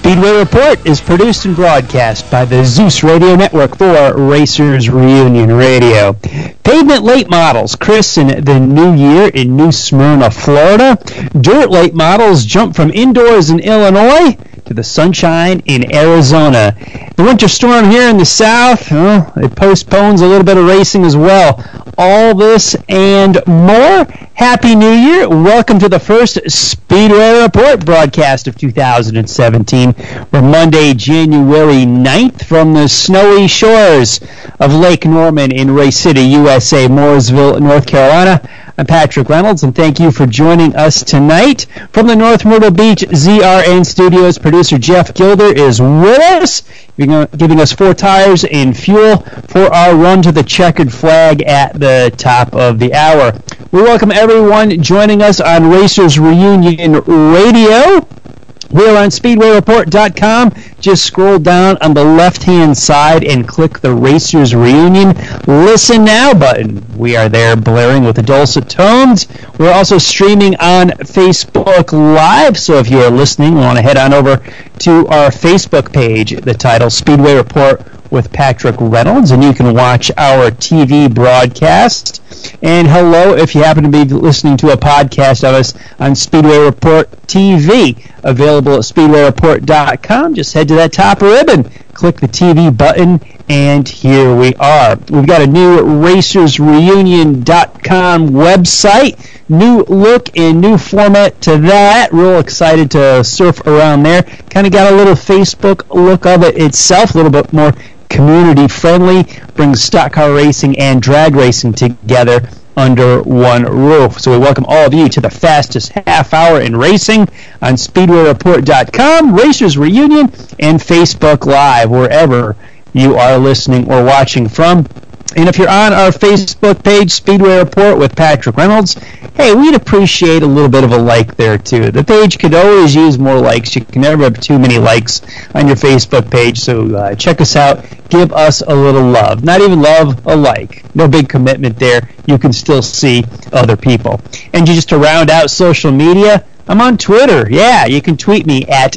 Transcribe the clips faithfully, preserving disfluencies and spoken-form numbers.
Speedway Report is produced and broadcast by the Zeus Radio Network for Racers Reunion Radio. Pavement late models christen the new year in New Smyrna, Florida. Dirt late models jump from indoors in Illinois to the sunshine in Arizona. The winter storm here in the south, well, it postpones a little bit of racing as well. All this and more. Happy New Year. Welcome to the first Speedway Report broadcast of two thousand seventeen. We're Monday, January ninth from the snowy shores of Lake Norman in Race City, U S A, Mooresville, North Carolina. I'm Patrick Reynolds, and thank you for joining us tonight. From the North Myrtle Beach Z R N studios, producer Jeff Gilder is with us, giving us four tires and fuel for our run to the checkered flag at the top of the hour. We welcome everyone joining us on Racers Reunion Radio. We're on speedway report dot com. Just scroll down on the left-hand side and click the Racers Reunion Listen Now button. We are there blaring with the dulcet tones. We're also streaming on Facebook Live, so if you are listening, we want to head on over to our Facebook page, the title Speedway Report with Patrick Reynolds, and you can watch our T V broadcast. And hello if you happen to be listening to a podcast of us on Speedway Report T V, available at speedway report dot com. Just head to that top ribbon, click the T V button, and here we are. We've got a new racers reunion dot com website. New look and new format to that. Real excited to surf around there. Kind of got a little Facebook look of it itself, a little bit more community friendly, brings stock car racing and drag racing together under one roof. So we welcome all of you to the fastest half hour in racing on speedway report dot com, Racers Reunion, and Facebook Live, wherever you are listening or watching from. And if you're on our Facebook page, Speedway Report with Patrick Reynolds, hey, we'd appreciate a little bit of a like there, too. The page could always use more likes. You can never have too many likes on your Facebook page, so uh, check us out. Give us a little love. Not even love, a like. No big commitment there. You can still see other people. And just to round out social media, I'm on Twitter. Yeah, you can tweet me at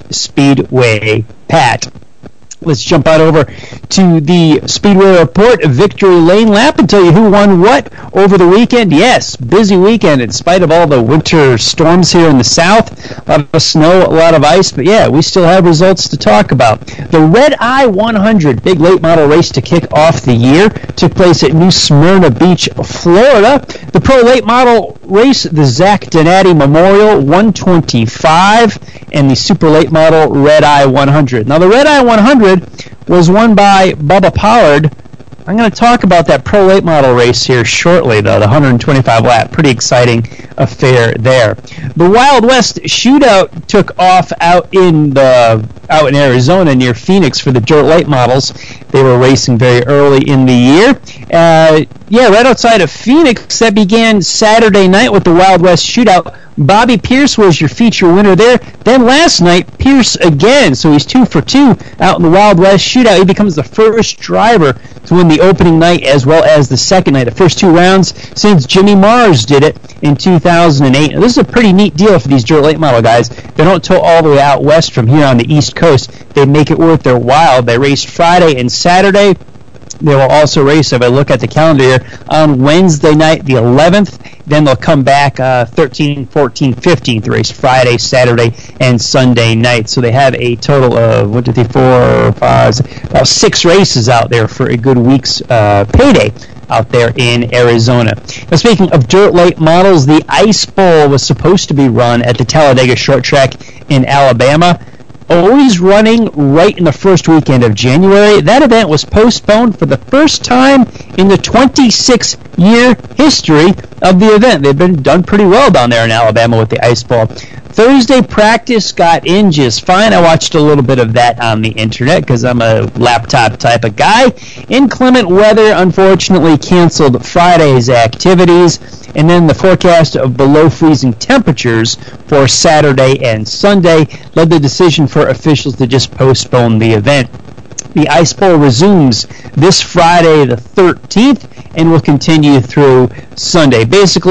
SpeedwayPat. Let's jump out over to the Speedway Report Victory Lane Lap and tell you who won what over the weekend. Yes, busy weekend in spite of all the winter storms here in the south. A lot of snow, a lot of ice, but yeah, we still have results to talk about. The Red Eye one hundred, big late model race to kick off the year, took place at New Smyrna Beach, Florida. The Pro Late Model race, the Zach Donati Memorial one twenty-five, and the Super Late Model Red Eye one hundred. Now, the Red Eye one hundred was won by Bubba Pollard. I'm going to talk about that Pro Late Model race here shortly, though, the one twenty-five lap. Pretty exciting affair there. The Wild West Shootout took off out in the out in Arizona near Phoenix for the Dirt Late Models. They were racing very early in the year. Uh, yeah, right outside of Phoenix. That began Saturday night with the Wild West Shootout. Bobby Pierce was your feature winner there. Then last night, Pierce again. So he's two for two out in the Wild West Shootout. He becomes the first driver to win the opening night as well as the second night. The first two rounds since Jimmy Mars did it in two thousand eight. Now, this is a pretty neat deal for these dirt late model guys. They don't tow all the way out west from here on the East Coast. They make it worth their while. They raced Friday and Saturday. They will also race, if I look at the calendar here, on Wednesday night, the eleventh. Then they'll come back uh, thirteenth, fourteenth, fifteenth, race Friday, Saturday, and Sunday night. So they have a total of, one, two, three, four, five, about six races out there for a good week's uh, payday out there in Arizona. Now, speaking of dirt late models, the Ice Bowl was supposed to be run at the Talladega Short Track in Alabama. Always running right in the first weekend of January. That event was postponed for the first time in the twenty-six year history of the event. They've been done pretty well down there in Alabama with the Ice Bowl. Thursday practice got in just fine. I watched a little bit of that on the internet because I'm a laptop type of guy. Inclement weather unfortunately canceled Friday's activities, and then the forecast of below freezing temperatures for Saturday and Sunday led the decision for officials to just postpone the event. The Ice Bowl resumes this Friday the thirteenth and will continue through Sunday. Basically,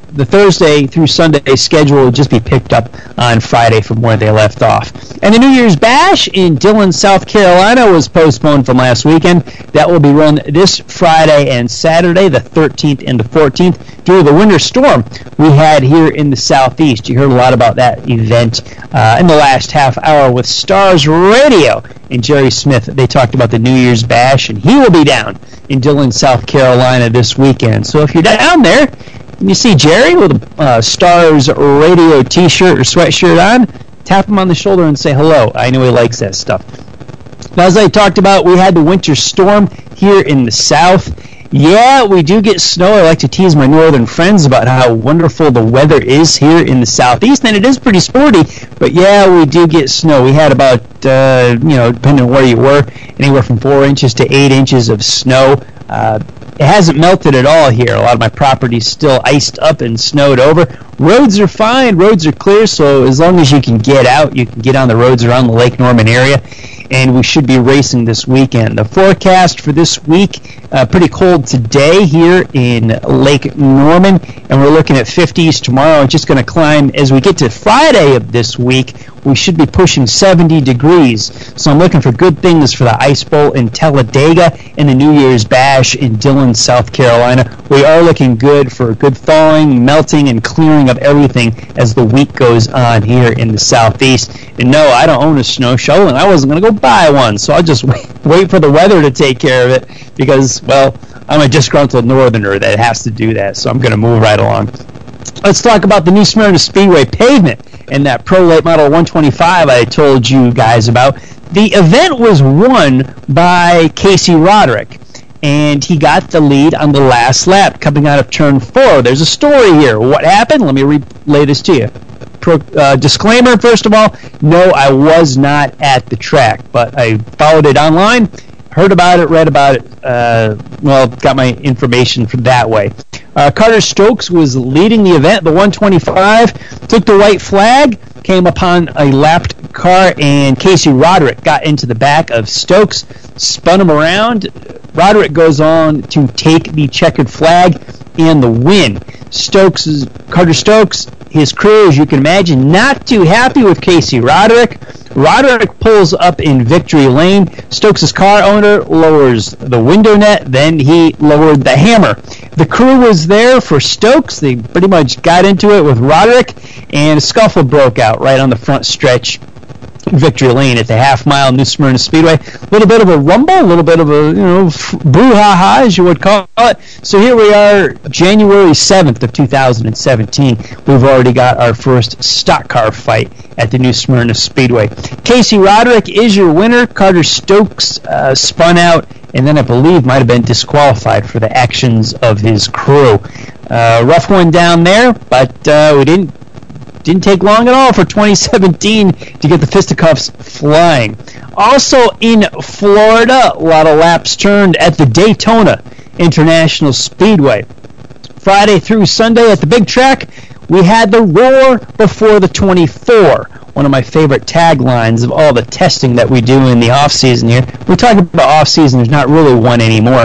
the Thursday through Sunday schedule will just be picked up on Friday from where they left off. And the New Year's Bash in Dillon, South Carolina was postponed from last weekend. That will be run this Friday and Saturday, the thirteenth and the fourteenth, due to the winter storm we had here in the Southeast. You heard a lot about that event uh, in the last half hour with Stars Radio and Jerry Smith. They talked about the New Year's Bash, and he will be down in Dillon, South Carolina this weekend. So if you're down there and you see Jerry with a uh, Stars Radio t-shirt or sweatshirt on, tap him on the shoulder and say hello. I know he likes that stuff. Now, as I talked about, we had the winter storm here in the South. Yeah, we do get snow. I like to tease my northern friends about how wonderful the weather is here in the Southeast, and it is pretty sporty, but yeah, we do get snow. We had about, uh, you know, depending on where you were, anywhere from four inches to eight inches of snow. Uh, it hasn't melted at all here. A lot of my property's still iced up and snowed over. Roads are fine. Roads are clear, so as long as you can get out, you can get on the roads around the Lake Norman area, and we should be racing this weekend. The forecast for this week, uh, pretty cold today here in Lake Norman, and we're looking at fifties tomorrow. It's just going to climb as we get to Friday of this week. We should be pushing seventy degrees, so I'm looking for good things for the Ice Bowl in Talladega and the New Year's Bash in Dillon, South Carolina. We are looking good for good thawing, melting, and clearing of everything as the week goes on here in the Southeast. And no, I don't own a snow shovel, and I wasn't going to go buy one, so I'll just wait, wait for the weather to take care of it because, well, I'm a disgruntled northerner that has to do that, so I'm going to move right along. Let's talk about the new Smyrna Speedway pavement and that Pro Late Model one twenty-five I told you guys about. The event was won by Casey Roderick, and he got the lead on the last lap coming out of turn four. There's a story here. What happened? Let me relay this to you. Pro, uh, disclaimer, first of all, no, I was not at the track, but I followed it online, heard about it, read about it, uh, well, got my information from that way. Uh, Carter Stokes was leading the event, the one twenty-five, took the white flag, came upon a lapped car, and Casey Roderick got into the back of Stokes, spun him around. Roderick goes on to take the checkered flag and the win. Stokes, Carter Stokes, his crew, as you can imagine, not too happy with Casey Roderick. Roderick pulls up in victory lane. Stokes' car owner lowers the window net, then he lowered the hammer. The crew was there for Stokes. They pretty much got into it with Roderick, and a scuffle broke out right on the front stretch. Victory lane at the half mile New Smyrna Speedway. A little bit of a rumble, a little bit of a, you know, brouhaha, as you would call it. So here we are, January seventh of two thousand seventeen. We've already got our first stock car fight at the New Smyrna Speedway. Casey Roderick is your winner. Carter Stokes uh, spun out, and then I believe might have been disqualified for the actions of his crew. Uh, rough one down there, but uh, we didn't Didn't take long at all for twenty seventeen to get the fisticuffs flying. Also in Florida, a lot of laps turned at the Daytona International Speedway. Friday through Sunday at the big track, we had the roar before the twenty-four. One of my favorite taglines of all the testing that we do in the off-season here. We're talking about off-season. There's not really one anymore.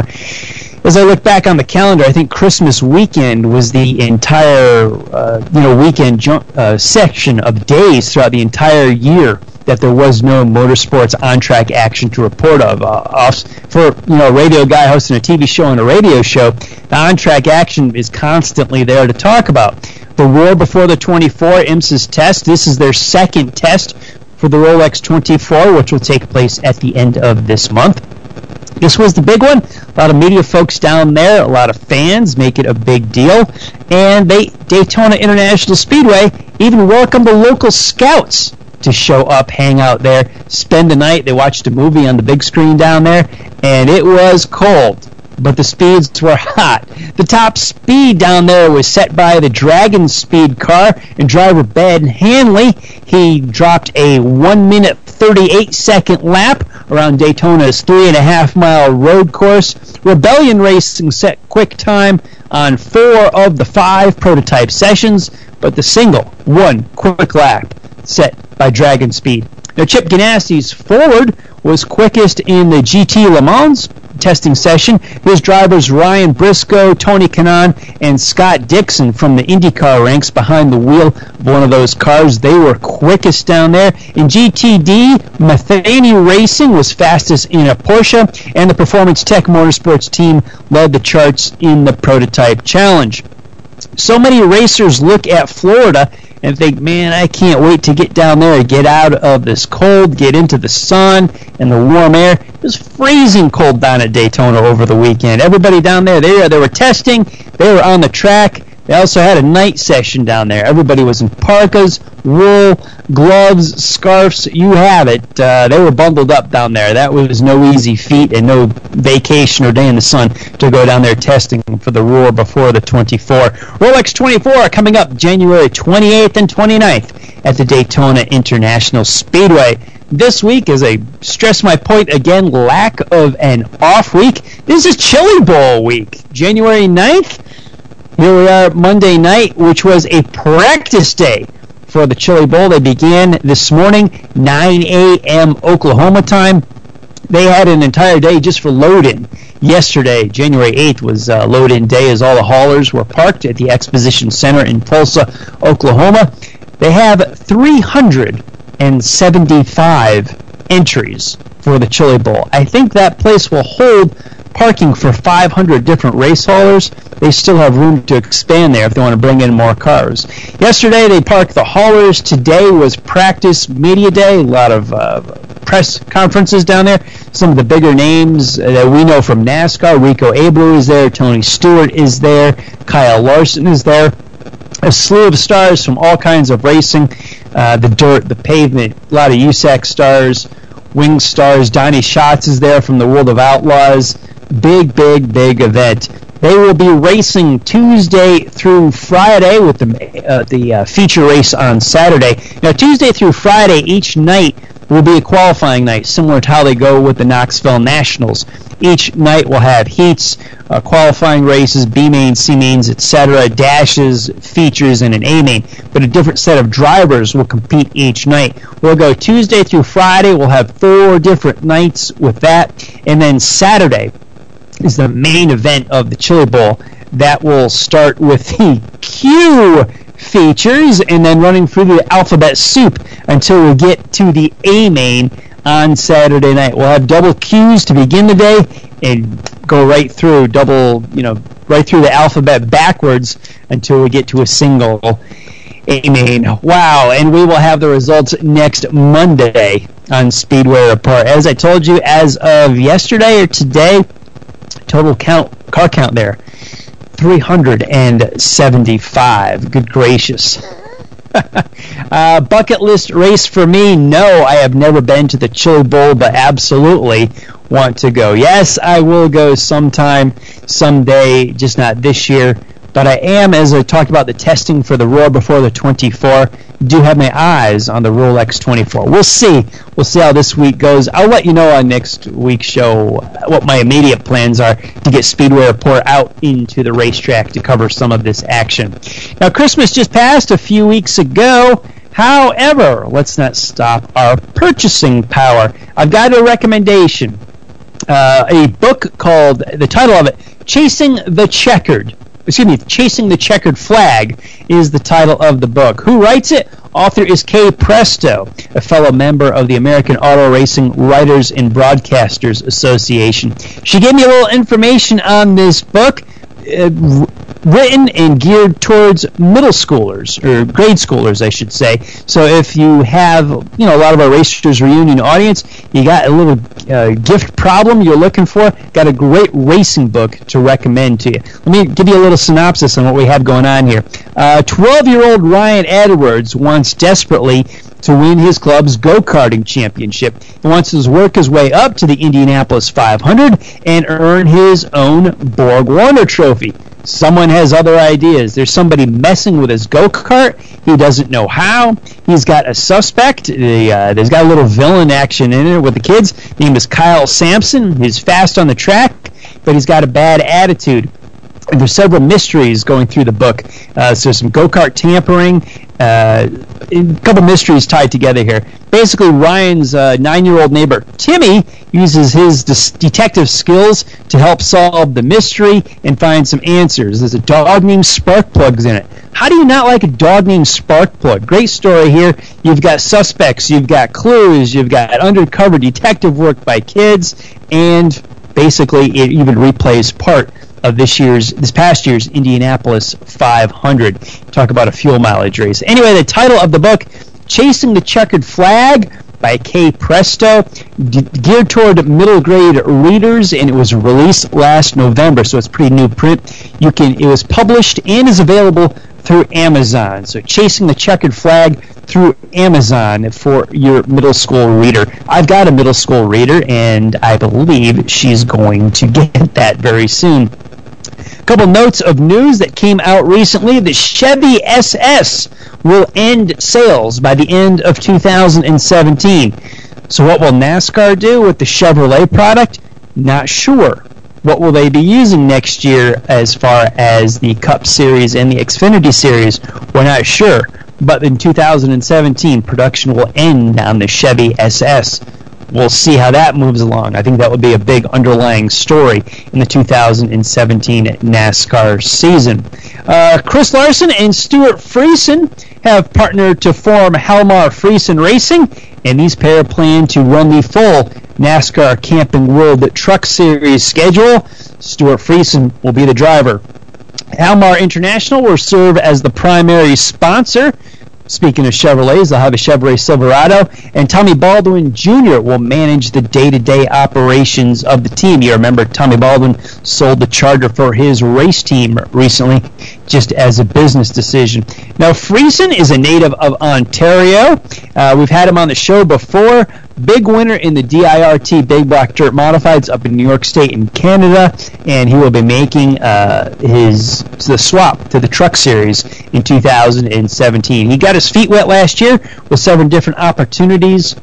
As I look back on the calendar, I think Christmas weekend was the entire, uh, you know, weekend jump, uh, section of days throughout the entire year that there was no motorsports on-track action to report of. Uh, off, for, you know, a radio guy hosting a T V show and a radio show, the on-track action is constantly there to talk about. The roar before the twenty-four, IMSA's test. This is their second test for the Rolex twenty-four, which will take place at the end of this month. This was the big one. A lot of media folks down there, a lot of fans make it a big deal. And they Daytona International Speedway even welcomed the local scouts to show up, hang out there, spend the night. They watched a movie on the big screen down there, and it was cold, but the speeds were hot. The top speed down there was set by the Dragon Speed car and driver Ben Hanley. He dropped a one minute thirty-eight second lap around Daytona's three and a half mile road course. Rebellion Racing set quick time on four of the five prototype sessions, but the single one quick lap set by Dragon Speed. Now, Chip Ganassi's Ford was quickest in the G T Le Mans. testing session. His drivers Ryan Briscoe, Tony Kanaan, and Scott Dixon from the IndyCar ranks behind the wheel of one of those cars. They were quickest down there. In G T D, Matheny Racing was fastest in a Porsche, and the Performance Tech Motorsports team led the charts in the Prototype Challenge. So many racers look at Florida and think, man, I can't wait to get down there and get out of this cold, get into the sun and the warm air. It was freezing cold down at Daytona over the weekend. Everybody down there, they, they were testing, they were on the track. They also had a night session down there. Everybody was in parkas, wool, gloves, scarves, you have it. Uh, they were bundled up down there. That was no easy feat and no vacation or day in the sun to go down there testing for the Roar before the twenty-four. Rolex twenty-four coming up January twenty-eighth and twenty-ninth at the Daytona International Speedway. This week, as I stress my point again, lack of an off week. This is Chili Bowl week, January ninth. Here we are Monday night, which was a practice day for the Chili Bowl. They began this morning, nine a.m. Oklahoma time. They had an entire day just for load-in. Yesterday, January eighth, was uh, load-in day as all the haulers were parked at the Exposition Center in Tulsa, Oklahoma. They have three hundred seventy-five entries for the Chili Bowl. I think that place will hold parking for five hundred different race haulers. They still have room to expand there if they want to bring in more cars. Yesterday they parked the haulers. Today was practice media day. A lot of uh, press conferences down there. Some of the bigger names that we know from NASCAR. Rico Abreu is there. Tony Stewart is there. Kyle Larson is there. A slew of stars from all kinds of racing. Uh, the dirt, the pavement, a lot of U S A C stars, wing stars. Donnie Schatz is there from the World of Outlaws. Big, big, big event. They will be racing Tuesday through Friday with the uh, the uh, feature race on Saturday. Now, Tuesday through Friday, each night will be a qualifying night, similar to how they go with the Knoxville Nationals. Each night will have heats, uh, qualifying races, B-mains, C-mains, et cetera, dashes, features, and an A-main. But a different set of drivers will compete each night. We'll go Tuesday through Friday. We'll have four different nights with that. And then Saturday is the main event of the Chili Bowl. That will start with the Q features and then running through the alphabet soup until we get to the A-main on Saturday night. We'll have double Qs to begin the day and go right through double, you know, right through the alphabet backwards until we get to a single A-main. Wow, and we will have the results next Monday on Speedway Report. As I told you, as of yesterday or today, total count car count there, three hundred seventy-five. Good gracious. uh, bucket list race for me? No, I have never been to the Chili Bowl, but absolutely want to go. Yes, I will go sometime, someday, just not this year. But I am, as I talked about the testing for the Roar before the twenty-four, do have my eyes on the Rolex twenty-four. We'll see. We'll see how this week goes. I'll let you know on next week's show what my immediate plans are to get Speedway Report out into the racetrack to cover some of this action. Now, Christmas just passed a few weeks ago. However, let's not stop our purchasing power. I've got a recommendation. Uh, a book called, the title of it, Chasing the Checkered. Excuse me, Chasing the Checkered Flag is the title of the book. Who writes it? Author is Kay Presto, a fellow member of the American Auto Racing Writers and Broadcasters Association. She gave me a little information on this book. Uh, written and geared towards middle schoolers, or grade schoolers, I should say. So if you have, you know, a lot of our Racers Reunion audience, you got a little uh, gift problem you're looking for, got a great racing book to recommend to you. Let me give you a little synopsis on what we have going on here. Uh, twelve-year-old Ryan Edwards wants desperately to win his club's go-karting championship. He wants to work his way up to the Indianapolis five hundred and earn his own Borg Warner trophy. Someone has other ideas. There's somebody messing with his go-kart. He doesn't know how. He's got a suspect. The, uh, there's got a little villain action in it with the kids. His name is Kyle Sampson. He's fast on the track, but he's got a bad attitude. And there's several mysteries going through the book. Uh, so some go-kart tampering, uh, a couple mysteries tied together here. Basically, Ryan's uh, nine-year-old neighbor, Timmy, uses his dis- detective skills to help solve the mystery and find some answers. There's a dog named Sparkplug's in it. How do you not like a dog named Sparkplug? Great story here. You've got suspects, you've got clues, you've got undercover detective work by kids, and basically it even replays part of this year's, this past year's Indianapolis five hundred. Talk about a fuel mileage race. Anyway, the title of the book, Chasing the Checkered Flag by Kay Presto, d- geared toward middle grade readers, and it was released last November, so it's pretty new print. You can, it was published and is available through Amazon. So Chasing the Checkered Flag through Amazon for your middle school reader. I've got a middle school reader, and I believe she's going to get that very soon. A couple notes of news that came out recently. The Chevy S S will end sales by the end of two thousand seventeen. So what will NASCAR do with the Chevrolet product? Not sure. What will they be using next year as far as the Cup Series and the Xfinity Series? We're not sure. But in two thousand seventeen, production will end on the Chevy S S. We'll see how that moves along. I think that would be a big underlying story in the two thousand seventeen NASCAR season. Uh, Chris Larson and Stuart Friesen have partnered to form Halmar Friesen Racing, and these pair plan to run the full NASCAR Camping World Truck Series schedule. Stuart Friesen will be the driver. Halmar International will serve as the primary sponsor. Speaking of Chevrolets, they'll have a Chevrolet Silverado, and Tommy Baldwin Junior will manage the day-to-day operations of the team. You remember Tommy Baldwin sold the Charger for his race team recently, just as a business decision. Now, Friesen is a native of Ontario. Uh, we've had him on the show before. Big winner in the D I R T Big Block Dirt Modifieds up in New York State and Canada, and he will be making uh, his the swap to the Truck Series in two thousand seventeen. He got his feet wet last year with seven different opportunities,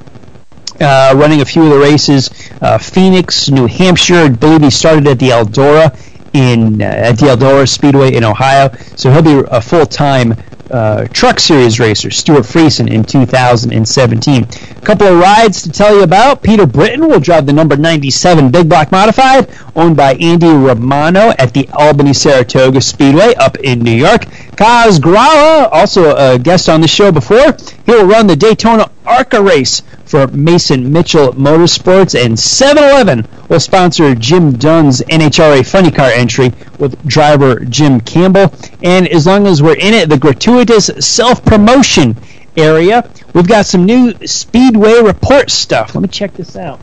uh, running a few of the races. Uh, Phoenix, New Hampshire, I believe he started at the Eldora in uh, at the Eldora Speedway in Ohio, so he'll be a full-time Uh, Truck Series racer, Stuart Friesen, in two thousand seventeen. A couple of rides to tell you about. Peter Britton will drive the number ninety-seven Big Block Modified, owned by Andy Romano at the Albany-Saratoga Speedway up in New York. Kaz Grala, also a guest on the show before, he will run the Daytona ARCA race for Mason Mitchell Motorsports, and seven eleven will sponsor Jim Dunn's N H R A Funny Car entry with driver Jim Campbell. And as long as we're in it, the gratuitous self-promotion area, we've got some new Speedway Report stuff. Let me check this out.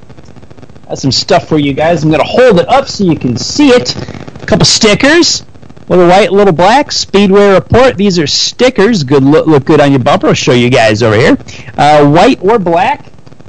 Got some stuff for you guys. I'm going to hold it up so you can see it. A couple stickers. Little white, little black, Speedway Report. These are stickers. Good look, look good on your bumper. I'll show you guys over here. Uh, white or black.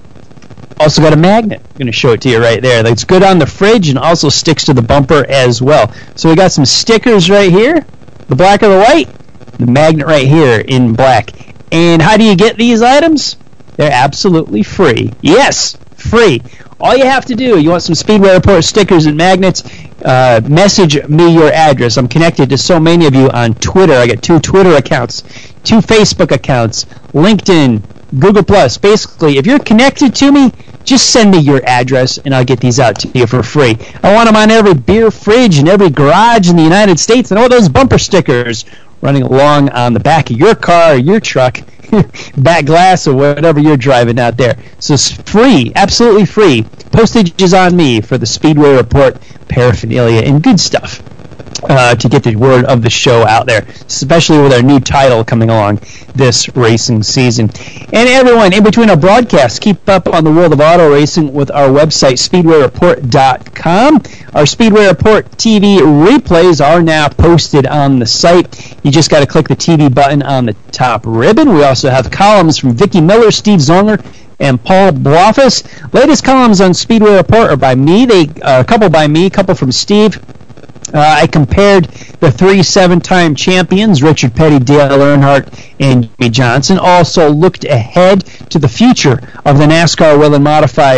Also got a magnet. I'm going to show it to you right there. That's good on the fridge and also sticks to the bumper as well. So we got some stickers right here. The black or the white. The magnet right here in black. And how do you get these items? They're absolutely free. Yes, free. All you have to do, you want some Speedway Report stickers and magnets, uh, message me your address. I'm connected to so many of you on Twitter. I got two Twitter accounts, two Facebook accounts, LinkedIn, Google Plus. Basically, if you're connected to me, just send me your address and I'll get these out to you for free. I want them on every beer fridge and every garage in the United States. And all those bumper stickers running along on the back of your car or your truck, back glass or whatever you're driving out there. So it's free, absolutely free. Postage is on me for the Speedway Report paraphernalia and good stuff uh, to get the word of the show out there, especially with our new title coming along this racing season. And everyone, in between our broadcasts, keep up on the world of auto racing with our website, speedway report dot com. Our Speedway Report T V replays are now posted on the site. You just got to click the T V button on the top ribbon. We also have columns from Vicki Miller, Steve Zonger, and Paul Blofus. Latest columns on Speedway Report are by me. They uh, a couple by me, a couple from Steve. Uh, I compared the three seven-time champions, Richard Petty, Dale Earnhardt, and Jimmy Johnson. Also looked ahead to the future of the NASCAR Whelen Modified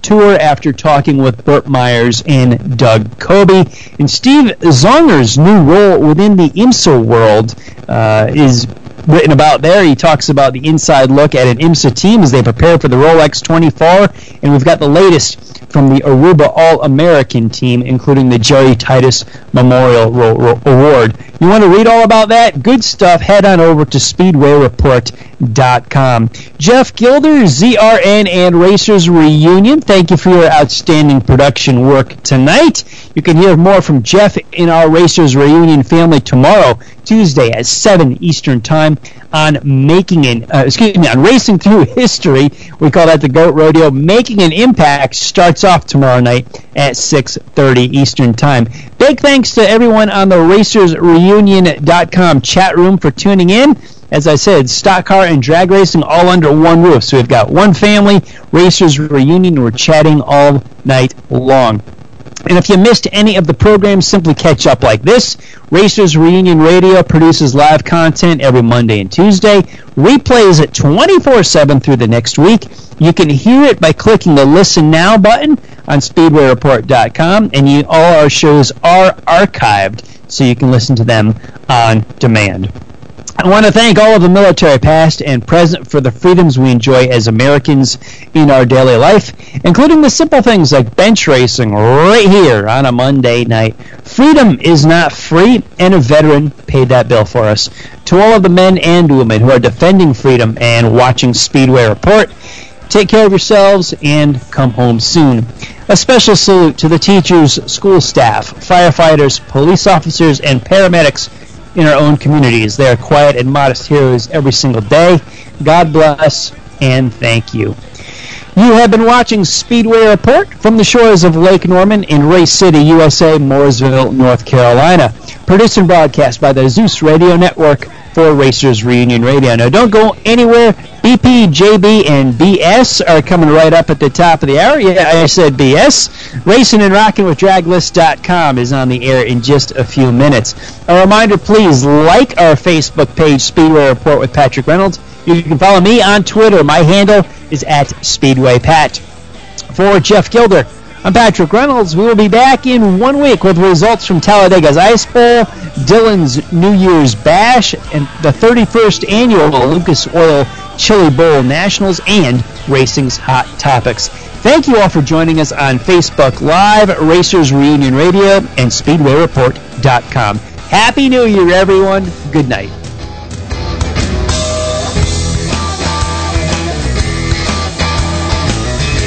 tour after talking with Burt Myers and Doug Kobe. And Steve Zonger's new role within the IMSA world uh, is written about there. He talks about the inside look at an IMSA team as they prepare for the Rolex twenty-four, and we've got the latest from the Aruba All-American team, including the Jerry Titus Memorial Ro- Ro- Award. You want to read all about that? Good stuff. Head on over to speedway report dot com. Jeff Gilder, Z R N and Racers Reunion, thank you for your outstanding production work tonight. You can hear more from Jeff in our Racers Reunion family tomorrow, Tuesday at seven Eastern Time on Making an, uh, excuse me, on Racing Through History. We call that the GOAT Rodeo. Making an Impact starts off tomorrow night at six thirty Eastern Time. Big thanks to everyone on the Racers Reunion dot com chat room for tuning in. As I said, stock car and drag racing all under one roof. So we've got one family, Racers Reunion, and we're chatting all night long. And if you missed any of the programs, simply catch up like this. Racers Reunion Radio produces live content every Monday and Tuesday. Replays it twenty-four seven through the next week. You can hear it by clicking the Listen Now button on speedway report dot com, and you, all our shows are archived, so you can listen to them on demand. I want to thank all of the military past and present for the freedoms we enjoy as Americans in our daily life, including the simple things like bench racing right here on a Monday night. Freedom is not free, and a veteran paid that bill for us. To all of the men and women who are defending freedom and watching Speedway Report, take care of yourselves and come home soon. A special salute to the teachers, school staff, firefighters, police officers, and paramedics in our own communities. They are quiet and modest heroes every single day. God bless and thank you. You have been watching Speedway Report from the shores of Lake Norman in Race City, U S A, Mooresville, North Carolina. Produced and broadcast by the Zeus Radio Network for Racers Reunion Radio. Now, don't go anywhere. B P, J B, and B S are coming right up at the top of the hour. Yeah, I said B S. Racing and Rocking with drag list dot com is on the air in just a few minutes. A reminder, please like our Facebook page, Speedway Report with Patrick Reynolds. You can follow me on Twitter. My handle is at SpeedwayPat. For Jeff Gilder, I'm Patrick Reynolds. We will be back in one week with results from Talladega's Ice Bowl, Dillon's New Year's Bash, and the thirty-first annual Lucas Oil Chili Bowl Nationals, and racing's hot topics. Thank you all for joining us on Facebook Live, Racers Reunion Radio, and Speedway Report dot com. Happy New Year, everyone. Good night.